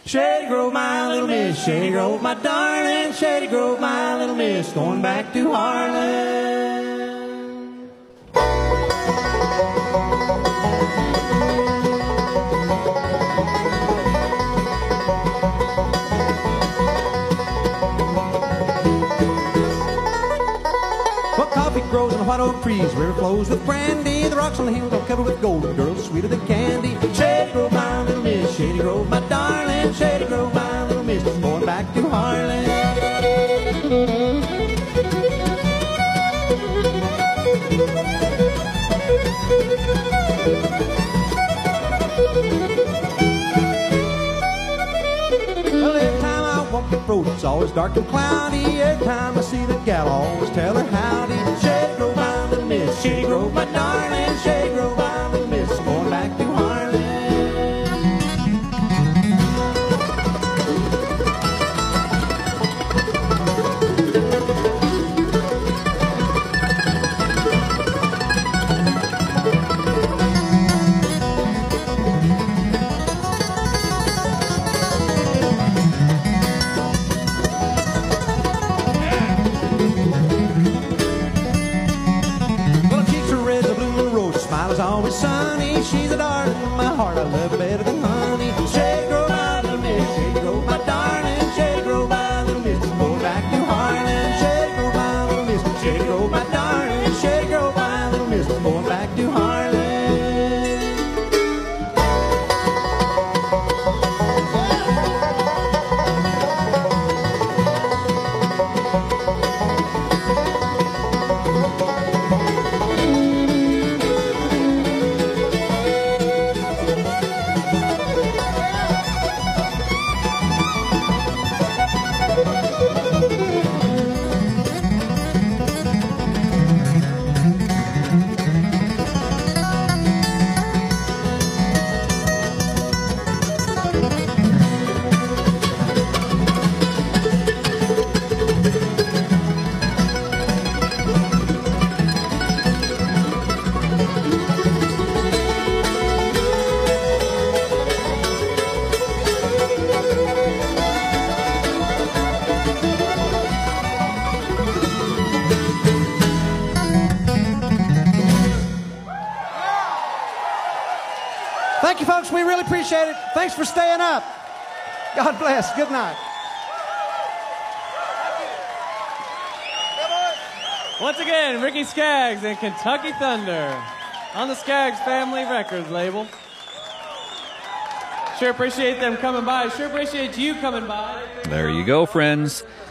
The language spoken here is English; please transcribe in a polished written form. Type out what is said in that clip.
Shady Grove, my little miss, Shady Grove, my darling, Shady Grove, my little miss, going back to Harlan. Well, coffee grows in white oak trees, river flows with brandy, the rocks on the hills are covered with gold, and girls sweeter than candy. Shady Grove, my little miss, Shady Grove, my darling, Shady Grove, my little miss, going back to Harlan. Well, every time I walk the road, it's always dark and cloudy. Every time I see the gal, I always tell her howdy. Shady Grove, my little miss, Shady Grove, my darling, Shady Grove, my little miss, going back to Harlan. Always sunny, she's a darling in my heart, I love her better than honey. Shady Grove, my little miss, Shady Grove, my darling, Shady Grove, my little miss, going back to Harlan. Shady Grove, my little miss, Shady Grove, my darling, Shady Grove, my little miss, going back to Harlan. Thank you, folks. We really appreciate it. Thanks for staying up. God bless. Good night. Once again, Ricky Skaggs and Kentucky Thunder on the Skaggs Family Records label. Sure appreciate them coming by. Sure appreciate you coming by. There you go, friends.